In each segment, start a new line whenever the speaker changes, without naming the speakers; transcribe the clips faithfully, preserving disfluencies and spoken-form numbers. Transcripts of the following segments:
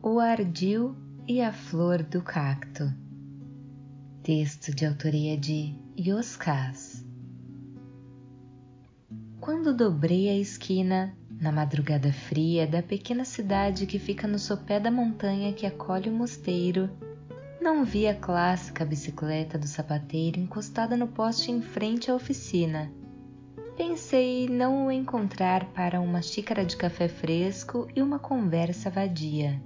O ardil e a flor do cacto. Texto de autoria de Yoskás. Quando dobrei a esquina, na madrugada fria da pequena cidade que fica no sopé da montanha que acolhe o mosteiro, não vi a clássica bicicleta do sapateiro encostada no poste em frente à oficina. Pensei não o encontrar para uma xícara de café fresco e uma conversa vadia.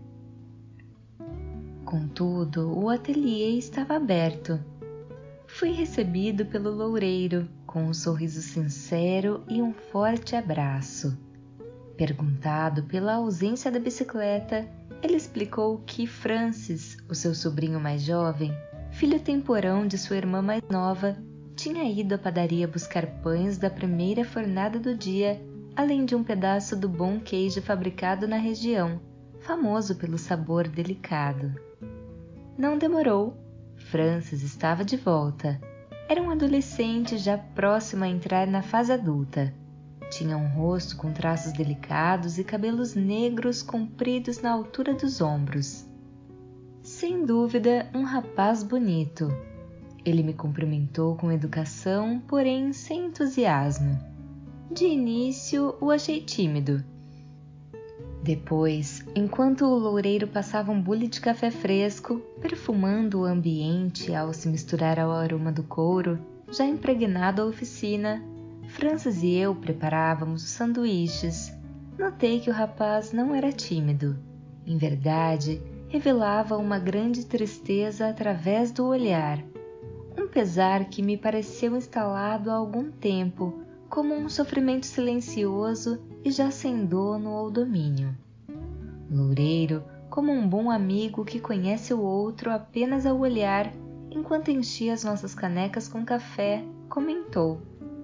Contudo, o ateliê estava aberto. Fui recebido pelo loureiro com um sorriso sincero e um forte abraço. Perguntado pela ausência da bicicleta, ele explicou que Francis, o seu sobrinho mais jovem, filho temporão de sua irmã mais nova, tinha ido à padaria buscar pães da primeira fornada do dia, além de um pedaço do bom queijo fabricado na região, famoso pelo sabor delicado. Não demorou. Francis estava de volta. Era um adolescente já próximo a entrar na fase adulta. Tinha um rosto com traços delicados e cabelos negros compridos na altura dos ombros. Sem dúvida, um rapaz bonito. Ele me cumprimentou com educação, porém sem entusiasmo. De início, o achei tímido. Depois, enquanto o loureiro passava um bule de café fresco, perfumando o ambiente ao se misturar ao aroma do couro, já impregnado a oficina, Francis e eu preparávamos os sanduíches. Notei que o rapaz não era tímido. Em verdade, revelava uma grande tristeza através do olhar. Um pesar que me pareceu instalado há algum tempo, como um sofrimento silencioso e já sem dono ou domínio. Loureiro, como um bom amigo que conhece o outro apenas ao olhar, enquanto enchia as nossas canecas com café, comentou: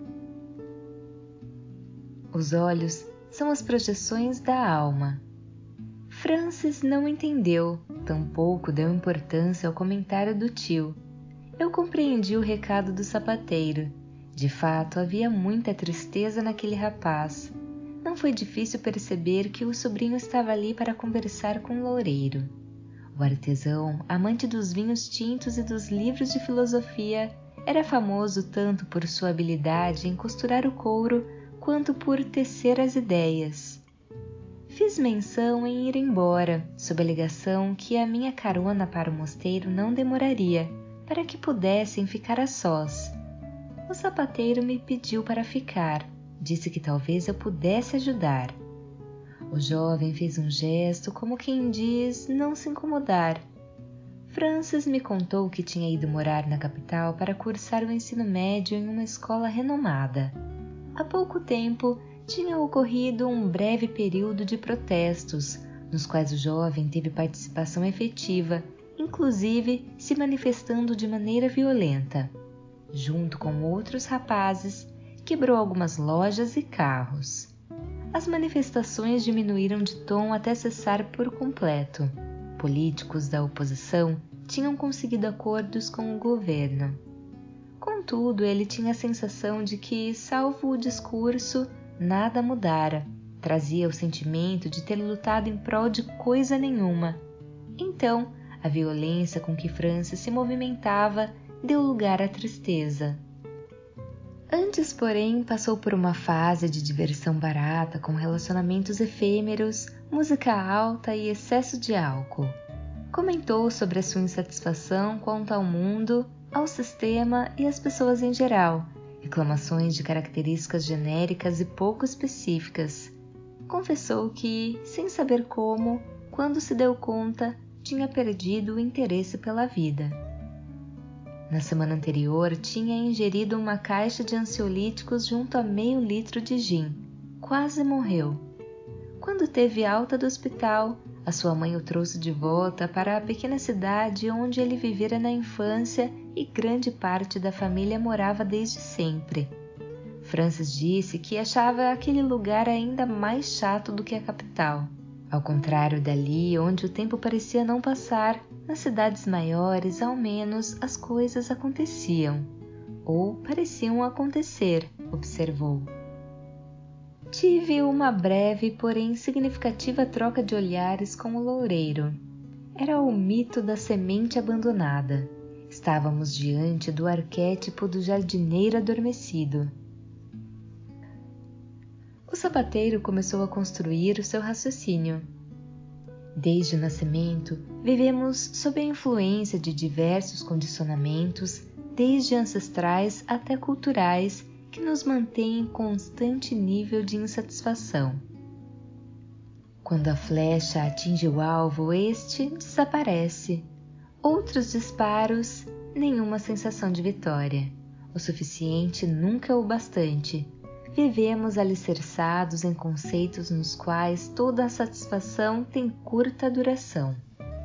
os olhos são as projeções da alma. Francis não entendeu, tampouco deu importância ao comentário do tio. Eu compreendi o recado do sapateiro. De fato, havia muita tristeza naquele rapaz. Não foi difícil perceber que o sobrinho estava ali para conversar com o loureiro. O artesão, amante dos vinhos tintos e dos livros de filosofia, era famoso tanto por sua habilidade em costurar o couro quanto por tecer as ideias. Fiz menção em ir embora, sob a alegação que a minha carona para o mosteiro não demoraria, para que pudessem ficar a sós. O sapateiro me pediu para ficar, disse que talvez eu pudesse ajudar. O jovem fez um gesto como quem diz não se incomodar. Francis me contou que tinha ido morar na capital para cursar o ensino médio em uma escola renomada. Há pouco tempo tinha ocorrido um breve período de protestos, nos quais o jovem teve participação efetiva, inclusive se manifestando de maneira violenta. Junto com outros rapazes, quebrou algumas lojas e carros. As manifestações diminuíram de tom até cessar por completo. Políticos da oposição tinham conseguido acordos com o governo. Contudo, ele tinha a sensação de que, salvo o discurso, nada mudara. Trazia o sentimento de ter lutado em prol de coisa nenhuma. Então, a violência com que Francis se movimentava deu lugar à tristeza. Antes, porém, passou por uma fase de diversão barata com relacionamentos efêmeros, música alta e excesso de álcool. Comentou sobre a sua insatisfação quanto ao mundo, ao sistema e às pessoas em geral, reclamações de características genéricas e pouco específicas. Confessou que, sem saber como, quando se deu conta, tinha perdido o interesse pela vida. Na semana anterior, tinha ingerido uma caixa de ansiolíticos junto a meio litro de gin. Quase morreu. Quando teve alta do hospital, a sua mãe o trouxe de volta para a pequena cidade onde ele vivera na infância e grande parte da família morava desde sempre. Francis disse que achava aquele lugar ainda mais chato do que a capital. Ao contrário dali, onde o tempo parecia não passar, nas cidades maiores, ao menos, as coisas aconteciam. Ou pareciam acontecer, observou. Tive uma breve, porém significativa troca de olhares com o loureiro. Era o mito da semente abandonada. Estávamos diante do arquétipo do jardineiro adormecido. O sapateiro começou a construir o seu raciocínio. Desde o nascimento, vivemos sob a influência de diversos condicionamentos, desde ancestrais até culturais, que nos mantêm em constante nível de insatisfação. Quando a flecha atinge o alvo, este desaparece. Outros disparos, nenhuma sensação de vitória. O suficiente nunca é o bastante. Vivemos alicerçados em conceitos nos quais toda a satisfação tem curta duração.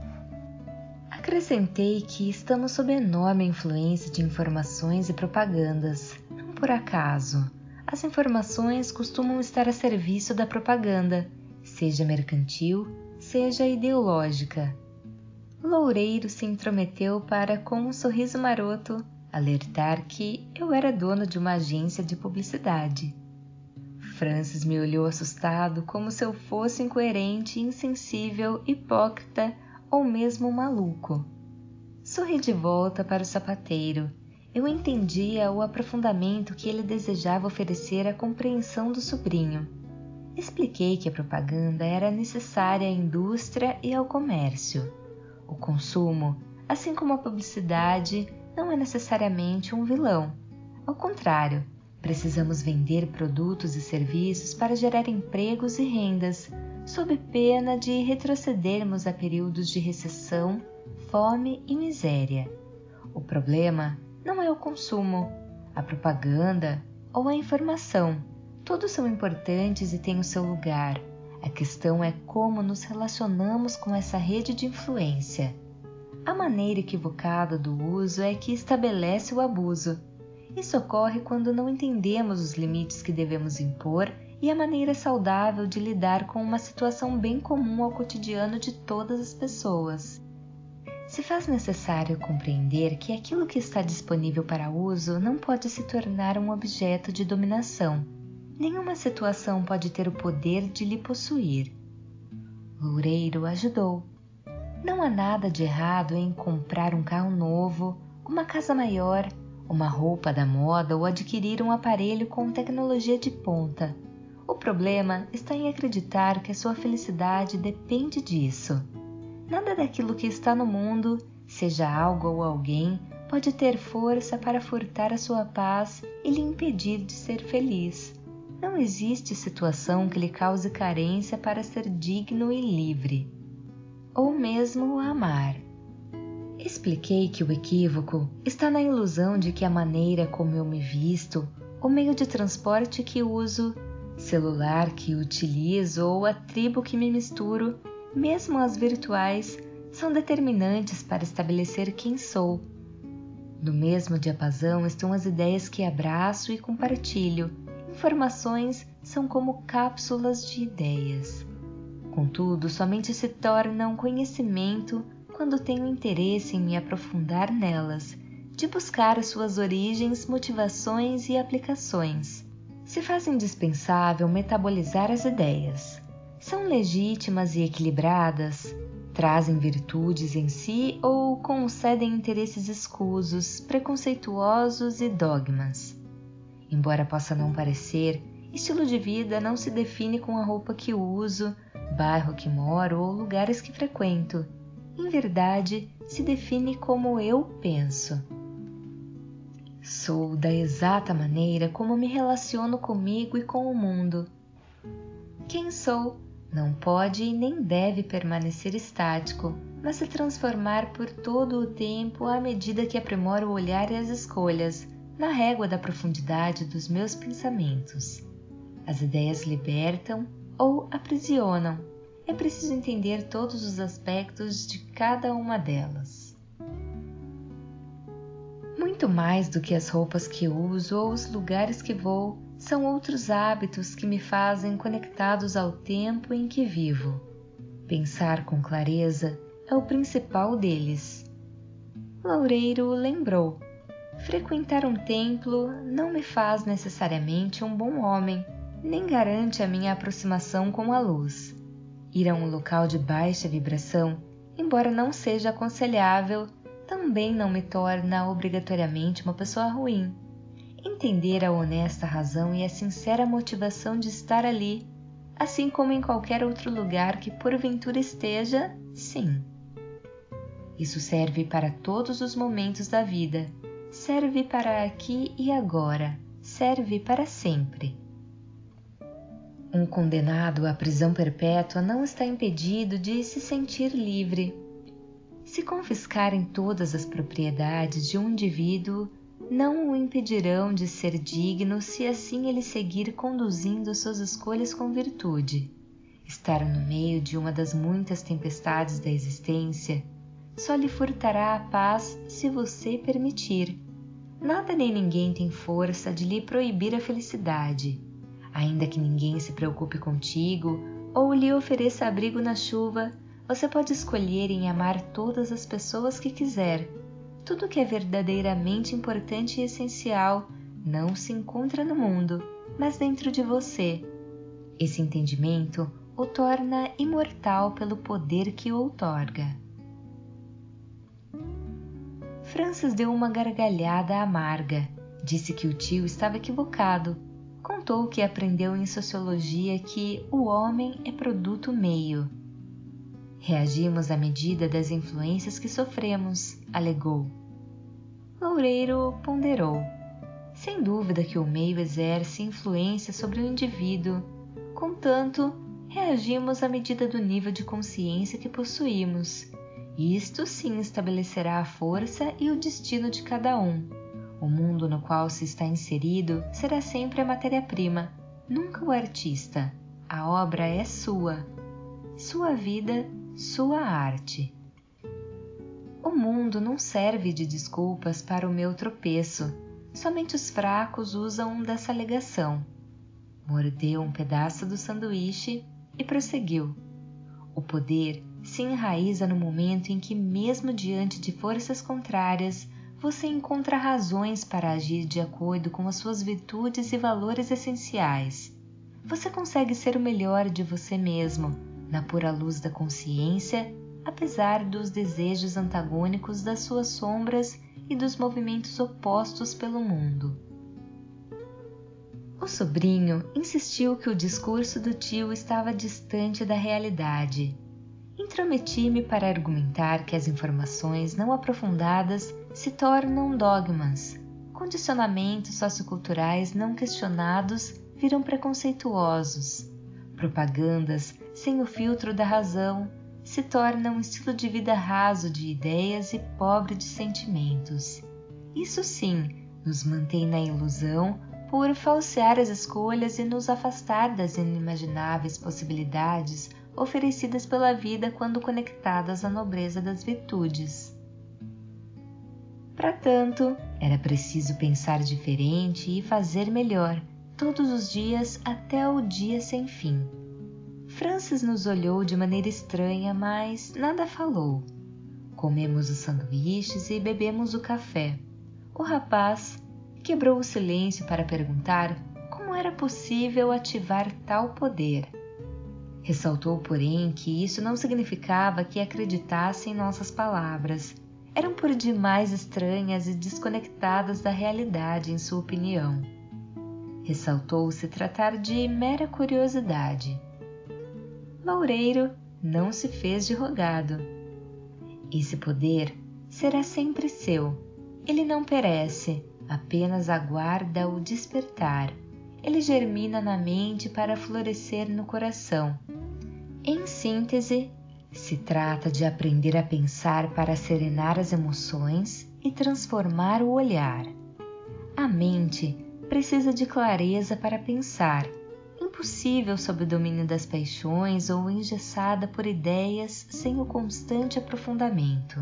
Acrescentei que estamos sob enorme influência de informações e propagandas. Não por acaso. As informações costumam estar a serviço da propaganda, seja mercantil, seja ideológica. O loureiro se intrometeu para, com um sorriso maroto, alertar que eu era dono de uma agência de publicidade. Francis me olhou assustado, como se eu fosse incoerente, insensível, hipócrita ou mesmo maluco. Sorri de volta para o sapateiro. Eu entendia o aprofundamento que ele desejava oferecer à compreensão do sobrinho. Expliquei que a propaganda era necessária à indústria e ao comércio. O consumo, assim como a publicidade, não é necessariamente um vilão. Ao contrário, precisamos vender produtos e serviços para gerar empregos e rendas, sob pena de retrocedermos a períodos de recessão, fome e miséria. O problema não é o consumo, a propaganda ou a informação. Todos são importantes e têm o seu lugar. A questão é como nos relacionamos com essa rede de influência. A maneira equivocada do uso é que estabelece o abuso. Isso ocorre quando não entendemos os limites que devemos impor e a maneira saudável de lidar com uma situação bem comum ao cotidiano de todas as pessoas. Se faz necessário compreender que aquilo que está disponível para uso não pode se tornar um objeto de dominação. Nenhuma situação pode ter o poder de lhe possuir. Loureiro ajudou. Não há nada de errado em comprar um carro novo, uma casa maior, uma roupa da moda ou adquirir um aparelho com tecnologia de ponta. O problema está em acreditar que a sua felicidade depende disso. Nada daquilo que está no mundo, seja algo ou alguém, pode ter força para furtar a sua paz e lhe impedir de ser feliz. Não existe situação que lhe cause carência para ser digno e livre, ou mesmo amar. Expliquei que o equívoco está na ilusão de que a maneira como eu me visto, o meio de transporte que uso, celular que utilizo ou a tribo que me misturo, mesmo as virtuais, são determinantes para estabelecer quem sou. No mesmo diapasão estão as ideias que abraço e compartilho. Informações são como cápsulas de ideias. Contudo, somente se tornam conhecimento quando tenho interesse em me aprofundar nelas, de buscar as suas origens, motivações e aplicações. Se faz indispensável metabolizar as ideias. São legítimas e equilibradas? Trazem virtudes em si ou concedem interesses escusos, preconceituosos e dogmas? Embora possa não parecer, estilo de vida não se define com a roupa que uso, bairro que moro ou lugares que frequento. Em verdade, se define como eu penso. Sou da exata maneira como me relaciono comigo e com o mundo. Quem sou não pode e nem deve permanecer estático, mas se transformar por todo o tempo à medida que aprimoro o olhar e as escolhas, na régua da profundidade dos meus pensamentos. As ideias libertam ou aprisionam. É preciso entender todos os aspectos de cada uma delas. Muito mais do que as roupas que uso ou os lugares que vou, são outros hábitos que me fazem conectados ao tempo em que vivo. Pensar com clareza é o principal deles. Loureiro lembrou: frequentar um templo não me faz necessariamente um bom homem. nem garante a minha aproximação com a luz. Ir a um local de baixa vibração, embora não seja aconselhável, também não me torna obrigatoriamente uma pessoa ruim. Entender a honesta razão e a sincera motivação de estar ali, assim como em qualquer outro lugar que porventura esteja, sim. Isso serve para todos os momentos da vida, serve para aqui e agora, serve para sempre. Um condenado à prisão perpétua não está impedido de se sentir livre. Se confiscarem todas as propriedades de um indivíduo, não o impedirão de ser digno se assim ele seguir conduzindo suas escolhas com virtude. Estar no meio de uma das muitas tempestades da existência só lhe furtará a paz se você permitir. Nada nem ninguém tem força de lhe proibir a felicidade. Ainda que ninguém se preocupe contigo ou lhe ofereça abrigo na chuva, você pode escolher em amar todas as pessoas que quiser. Tudo que é verdadeiramente importante e essencial não se encontra no mundo, mas dentro de você. Esse entendimento o torna imortal pelo poder que o outorga. Francis deu uma gargalhada amarga. Disse que o tio estava equivocado. Contou que aprendeu em sociologia que o homem é produto meio. Reagimos à medida das influências que sofremos, alegou. Loureiro ponderou. Sem dúvida que o meio exerce influência sobre o indivíduo. Contanto, reagimos à medida do nível de consciência que possuímos. Isto sim estabelecerá a força e o destino de cada um. O mundo no qual se está inserido será sempre a matéria-prima, nunca o artista. A obra é sua. Sua vida, sua arte. O mundo não serve de desculpas para o meu tropeço. Somente os fracos usam dessa alegação. Mordeu um pedaço do sanduíche e prosseguiu. O poder se enraiza no momento em que, mesmo diante de forças contrárias, você encontra razões para agir de acordo com as suas virtudes e valores essenciais. Você consegue ser o melhor de você mesmo, na pura luz da consciência, apesar dos desejos antagônicos das suas sombras e dos movimentos opostos pelo mundo. O sobrinho insistiu que o discurso do tio estava distante da realidade. Intrometi-me para argumentar que as informações não aprofundadas se tornam dogmas. Condicionamentos socioculturais não questionados viram preconceituosos. Propagandas sem o filtro da razão se tornam um estilo de vida raso de ideias e pobre de sentimentos. Isso sim nos mantém na ilusão por falsear as escolhas e nos afastar das inimagináveis possibilidades oferecidas pela vida quando conectadas à nobreza das virtudes. Para tanto, era preciso pensar diferente e fazer melhor, todos os dias até o dia sem fim. Francis nos olhou de maneira estranha, mas nada falou. Comemos os sanduíches e bebemos o café. O rapaz quebrou o silêncio para perguntar como era possível ativar tal poder. Ressaltou, porém, que isso não significava que acreditasse em nossas palavras. Eram por demais estranhas e desconectadas da realidade, em sua opinião. Ressaltou se tratar de mera curiosidade. Loureiro não se fez de rogado. Esse poder será sempre seu. Ele não perece, apenas aguarda o despertar. Ele germina na mente para florescer no coração. Em síntese, se trata de aprender a pensar para serenar as emoções e transformar o olhar. A mente precisa de clareza para pensar, impossível sob o domínio das paixões ou engessada por ideias sem o constante aprofundamento.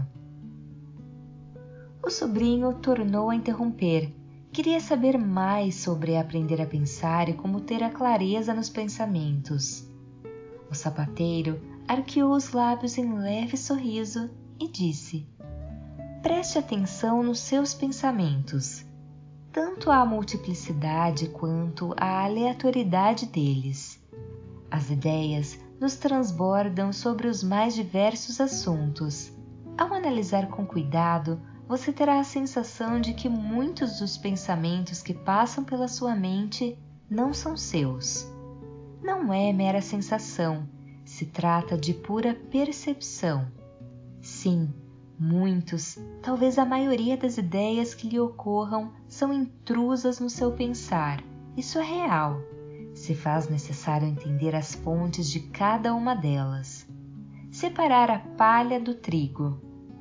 O sobrinho tornou a interromper. Queria saber mais sobre aprender a pensar e como ter a clareza nos pensamentos. O sapateiro arqueou os lábios em leve sorriso e disse: Preste atenção nos seus pensamentos. tanto à multiplicidade quanto à aleatoriedade deles. As ideias nos transbordam sobre os mais diversos assuntos. Ao analisar com cuidado, você terá a sensação de que muitos dos pensamentos que passam pela sua mente não são seus. Não é mera sensação, se trata de pura percepção. Sim, muitos, talvez a maioria das ideias que lhe ocorram são intrusas no seu pensar. Isso é real. Se faz necessário entender as fontes de cada uma delas. Separar a palha do trigo.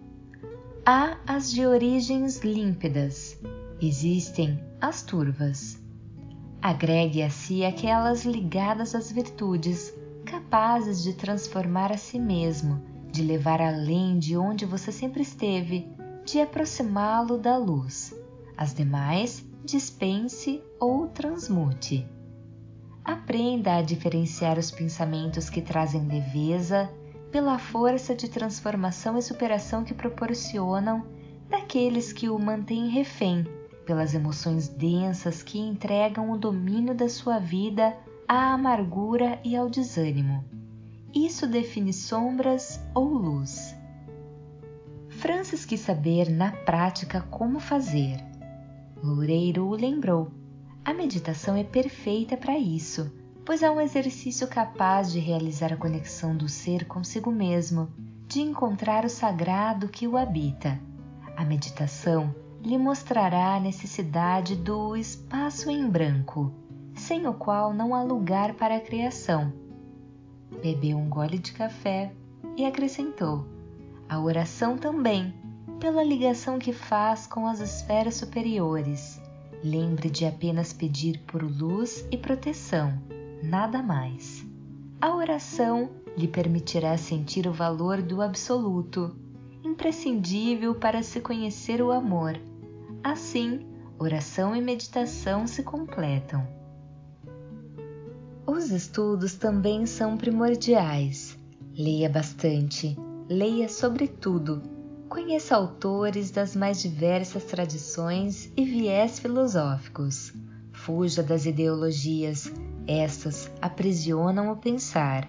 Há as de origens límpidas. Existem as turvas. Agregue a si aquelas ligadas às virtudes, capazes de transformar a si mesmo, de levar além de onde você sempre esteve, de aproximá-lo da luz. As demais, dispense ou transmute. Aprenda a diferenciar os pensamentos que trazem leveza, pela força de transformação e superação que proporcionam, daqueles que o mantêm refém, pelas emoções densas que entregam o domínio da sua vida à amargura e ao desânimo. Isso define sombras ou luz. Francis quis saber na prática como fazer. Loureiro o lembrou. A meditação é perfeita para isso, pois é um exercício capaz de realizar a conexão do ser consigo mesmo, de encontrar o sagrado que o habita. A meditação lhe mostrará a necessidade do espaço em branco, sem o qual não há lugar para a criação. Bebeu um gole de café e acrescentou: a oração também, pela ligação que faz com as esferas superiores. Lembre de apenas pedir por luz e proteção, nada mais. A oração lhe permitirá sentir o valor do absoluto, imprescindível para se conhecer o amor. Assim, oração e meditação se completam. Os estudos também são primordiais. Leia bastante, leia sobre tudo. Conheça autores das mais diversas tradições e viés filosóficos. Fuja das ideologias, estas aprisionam o pensar.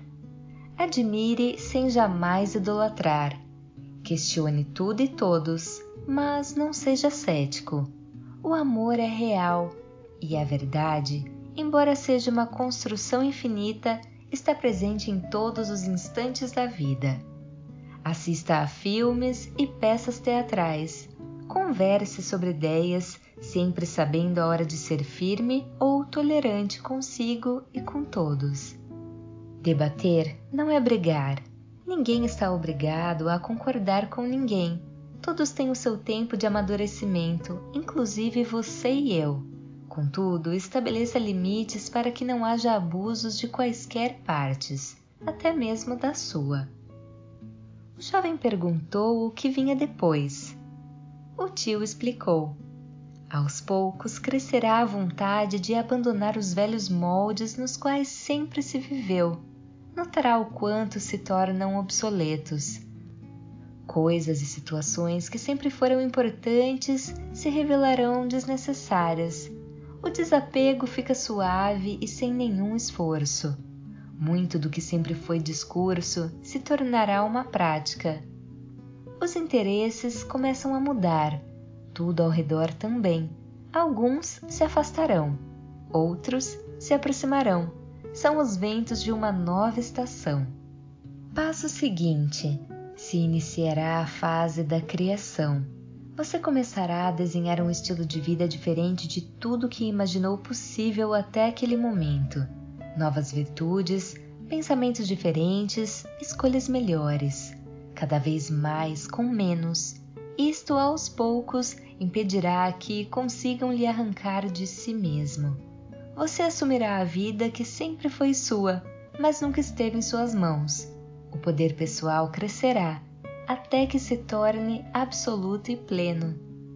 Admire sem jamais idolatrar. Questione tudo e todos, mas não seja cético. O amor é real e a verdade, embora seja uma construção infinita, está presente em todos os instantes da vida. Assista a filmes e peças teatrais. Converse sobre ideias, sempre sabendo a hora de ser firme ou tolerante consigo e com todos. Debater não é brigar. Ninguém está obrigado a concordar com ninguém. Todos têm o seu tempo de amadurecimento, inclusive você e eu. Contudo, estabeleça limites para que não haja abusos de quaisquer partes, até mesmo da sua. O jovem perguntou o que vinha depois. O tio explicou. Aos poucos crescerá a vontade de abandonar os velhos moldes nos quais sempre se viveu. Notará o quanto se tornam obsoletos. Coisas e situações que sempre foram importantes se revelarão desnecessárias. O desapego fica suave e sem nenhum esforço. Muito do que sempre foi discurso se tornará uma prática. Os interesses começam a mudar, tudo ao redor também. Alguns se afastarão, outros se aproximarão. São os ventos de uma nova estação. Passo seguinte: se iniciará a fase da criação. Você começará a desenhar um estilo de vida diferente de tudo que imaginou possível até aquele momento. Novas virtudes, pensamentos diferentes, escolhas melhores, cada vez mais com menos. Isto aos poucos impedirá que consigam lhe arrancar de si mesmo. Você assumirá a vida que sempre foi sua, mas nunca esteve em suas mãos. O poder pessoal crescerá, até que se torne absoluto e pleno.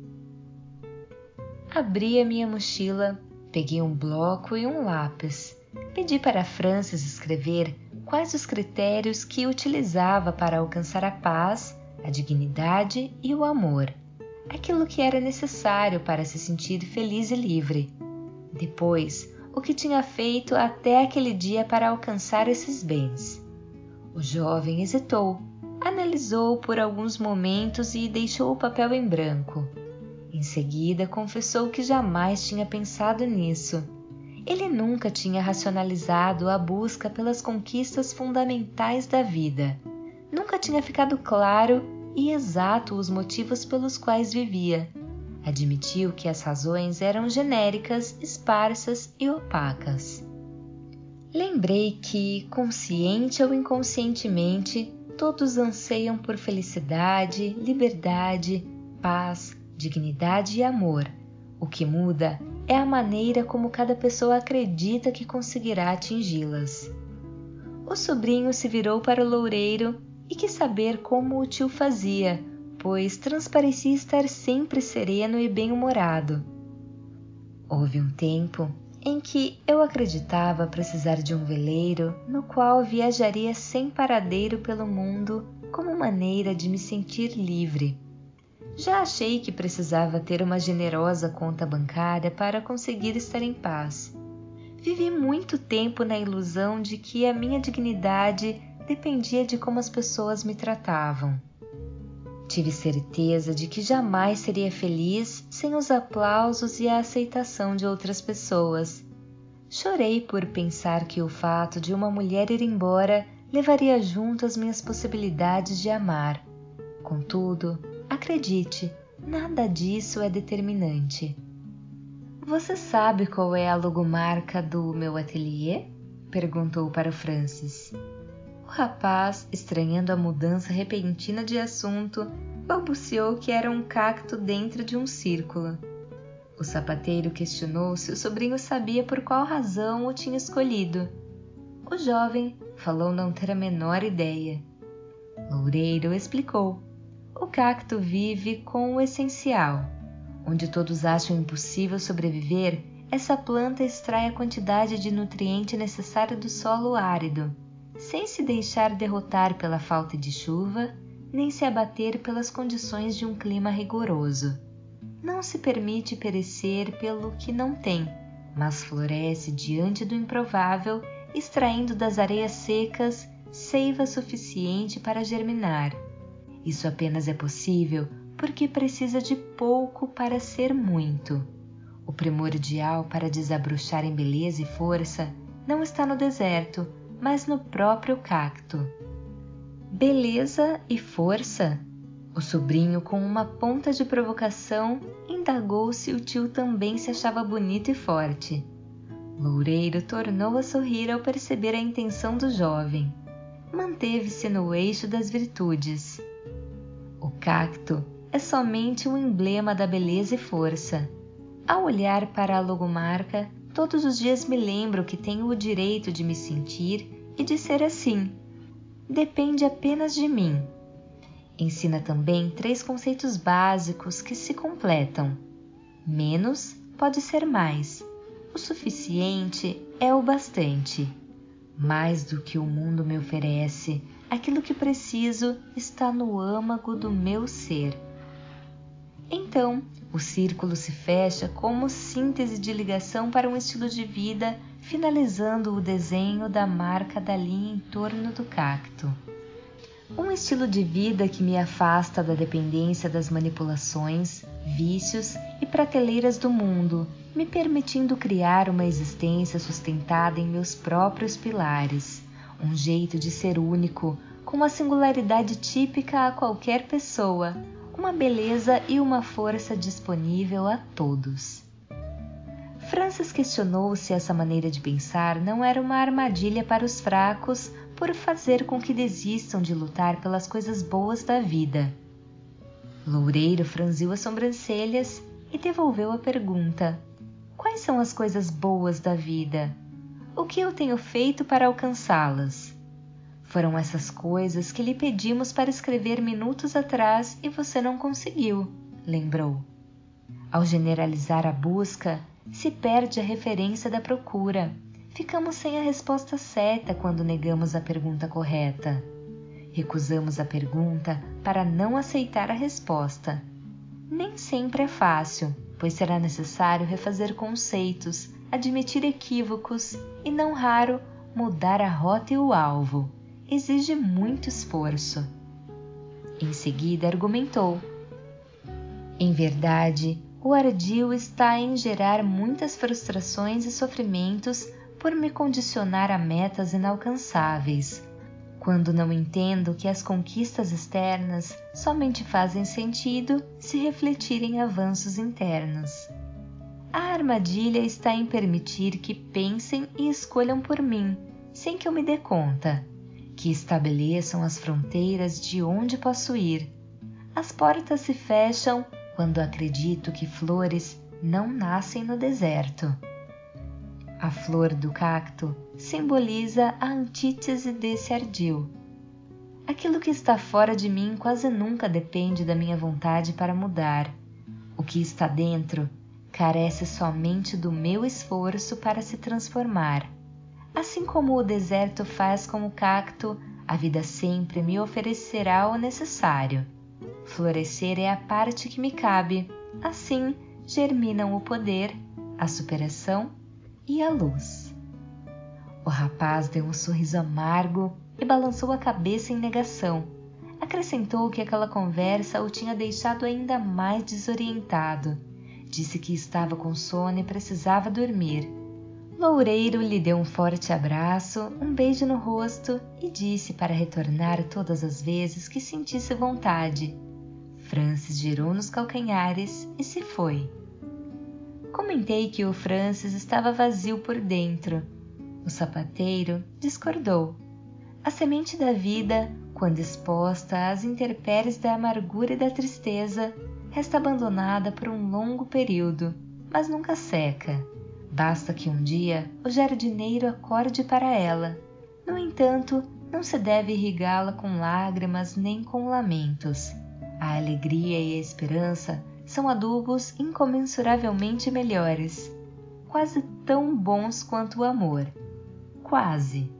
Abri a minha mochila, peguei um bloco e um lápis. Pedi para Francis escrever quais os critérios que utilizava para alcançar a paz, a dignidade e o amor. aquilo que era necessário para se sentir feliz e livre. Depois, o que tinha feito até aquele dia para alcançar esses bens. O jovem hesitou, analisou por alguns momentos e deixou o papel em branco. Em seguida, confessou que jamais tinha pensado nisso. Ele nunca tinha racionalizado a busca pelas conquistas fundamentais da vida. Nunca tinha ficado claro e exato os motivos pelos quais vivia. Admitiu que as razões eram genéricas, esparsas e opacas. Lembrei que, consciente ou inconscientemente, todos anseiam por felicidade, liberdade, paz, dignidade e amor. O que muda é a maneira como cada pessoa acredita que conseguirá atingi-las. O sobrinho se virou para o loureiro e quis saber como o tio fazia, pois transparecia estar sempre sereno e bem-humorado. Houve um tempo em que eu acreditava precisar de um veleiro no qual viajaria sem paradeiro pelo mundo como maneira de me sentir livre. Já achei que precisava ter uma generosa conta bancária para conseguir estar em paz. Vivi muito tempo na ilusão de que a minha dignidade dependia de como as pessoas me tratavam. Tive certeza de que jamais seria feliz sem os aplausos e a aceitação de outras pessoas. Chorei por pensar que o fato de uma mulher ir embora levaria junto as minhas possibilidades de amar. Contudo, acredite, nada disso é determinante. Você sabe qual é a logomarca do meu ateliê? Perguntou para o Francis. O rapaz, estranhando a mudança repentina de assunto, balbuciou que era um cacto dentro de um círculo. O sapateiro questionou se o sobrinho sabia por qual razão o tinha escolhido. O jovem falou não ter a menor ideia. Loureiro explicou. O cacto vive com o essencial. Onde todos acham impossível sobreviver, essa planta extrai a quantidade de nutriente necessária do solo árido, sem se deixar derrotar pela falta de chuva, nem se abater pelas condições de um clima rigoroso. Não se permite perecer pelo que não tem, mas floresce diante do improvável, extraindo das areias secas seiva suficiente para germinar. Isso apenas é possível porque precisa de pouco para ser muito. O primordial para desabrochar em beleza e força não está no deserto, mas no próprio cacto. Beleza e força? O sobrinho, com uma ponta de provocação, indagou se o tio também se achava bonito e forte. Loureiro tornou a sorrir ao perceber a intenção do jovem. Manteve-se no eixo das virtudes. O cacto é somente um emblema da beleza e força. Ao olhar para a logomarca, todos os dias me lembro que tenho o direito de me sentir e de ser assim. Depende apenas de mim. Ensina também três conceitos básicos que se completam. Menos pode ser mais. O suficiente é o bastante. Mais do que o mundo me oferece, aquilo que preciso está no âmago do meu ser. Então, o círculo se fecha como síntese de ligação para um estilo de vida, finalizando o desenho da marca da linha em torno do cacto. Um estilo de vida que me afasta da dependência das manipulações, vícios e prateleiras do mundo, me permitindo criar uma existência sustentada em meus próprios pilares, um jeito de ser único, com uma singularidade típica a qualquer pessoa, uma beleza e uma força disponível a todos. Francis questionou se essa maneira de pensar não era uma armadilha para os fracos por fazer com que desistam de lutar pelas coisas boas da vida. Loureiro franziu as sobrancelhas e devolveu a pergunta: quais são as coisas boas da vida? O que eu tenho feito para alcançá-las? Foram essas coisas que lhe pedimos para escrever minutos atrás e você não conseguiu, lembrou. Ao generalizar a busca, se perde a referência da procura. Ficamos sem a resposta certa quando negamos a pergunta correta. Recusamos a pergunta para não aceitar a resposta. Nem sempre é fácil, pois será necessário refazer conceitos, admitir equívocos e, não raro, mudar a rota e o alvo. Exige muito esforço. Em seguida argumentou: em verdade, o ardil está em gerar muitas frustrações e sofrimentos por me condicionar a metas inalcançáveis, quando não entendo que as conquistas externas somente fazem sentido se refletirem avanços internos. A armadilha está em permitir que pensem e escolham por mim, sem que eu me dê conta, que estabeleçam as fronteiras de onde posso ir. As portas se fecham quando acredito que flores não nascem no deserto. A flor do cacto simboliza a antítese desse ardil. Aquilo que está fora de mim quase nunca depende da minha vontade para mudar. O que está dentro carece somente do meu esforço para se transformar. Assim como o deserto faz com o cacto, a vida sempre me oferecerá o necessário. Florescer é a parte que me cabe. Assim germinam o poder, a superação e a luz. O rapaz deu um sorriso amargo e balançou a cabeça em negação. Acrescentou que aquela conversa o tinha deixado ainda mais desorientado. Disse que estava com sono e precisava dormir. Loureiro lhe deu um forte abraço, um beijo no rosto e disse para retornar todas as vezes que sentisse vontade. Francis girou nos calcanhares e se foi. Comentei que o Francis estava vazio por dentro. O sapateiro discordou. A semente da vida, quando exposta às intempéries da amargura e da tristeza, resta abandonada por um longo período, mas nunca seca. Basta que um dia o jardineiro acorde para ela. No entanto, não se deve irrigá-la com lágrimas nem com lamentos. A alegria e a esperança são adubos incomensuravelmente melhores, quase tão bons quanto o amor. Quase.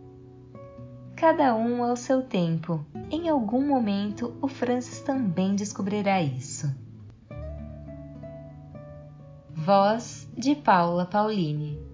Cada um ao seu tempo. Em algum momento, o Francis também descobrirá isso. Voz de Paula Paulini.